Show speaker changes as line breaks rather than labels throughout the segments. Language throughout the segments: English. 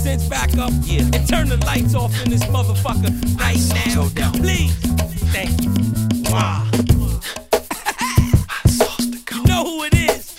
sense back up, and turn the lights off in this motherfucker right now. Please. Thank you. Wow. You know who it is.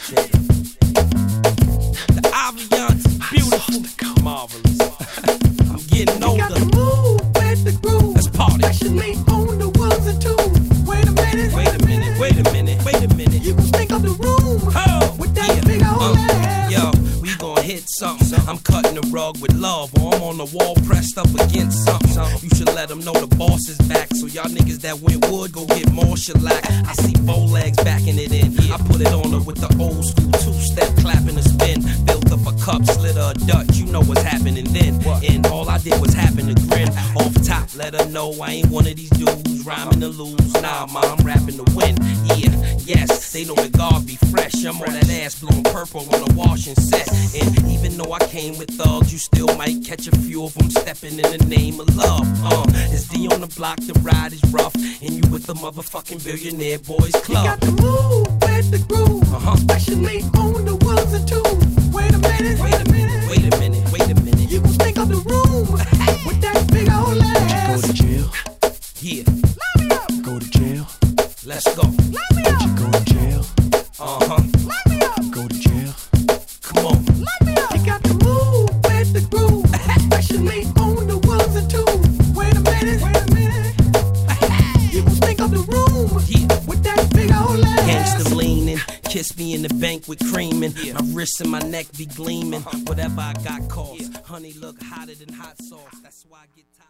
The Aviance is beautiful, marvelous. I'm getting older.
Got the move with the groove.
Let's party.
Especially on the ones and twos. Wait a minute.
Wait a minute. Wait a minute. Wait a minute.
You gon' stink up the room with that big old ass.
Yo, we gon' hit something. I'm cutting the rug with love, or I'm on the wall pressed up against something. You should let them know the boss is back, so y'all niggas that went wood go get more shellac. I see bow legs backing it in. I put it on her with the old school two-step clapping a spin. Built up a cup, slid her a Dutch. You know what's happening then. And all I did was happen to grin. Off top, let her know I ain't one of these dudes rhyming to lose. Nah, ma, I'm rapping to win. Yeah, yes, they know the guard be fresh. I'm on that ass blowing purple on the washing set. And even though I came with thugs, you still might catch a few of them stepping in the name of love. It's D on the block, the ride is rough, and you with the motherfucking Billionaire Boys Club.
You got the move with the groove, especially on the ones and twos. Wait a minute.
Wait a minute. Wait a minute. Wait a minute.
You gon' stink up the room with that big old ass.
Go to jail.
Yeah.
Light me up.
Go to jail.
Let's go.
Light me up.
You go to jail.
Light me up.
Go to jail.
Come on.
Light me up. You got the move with the groove, especially on the ones and twos. Wait a minute. Wait a minute. You gon' stink up the room with that big old ass.
Gangsta leaning, kiss me in the bank with creaming. My wrists and my neck be gleaming. Whatever I got costs. Honey look hotter than hot sauce. That's why I get tired.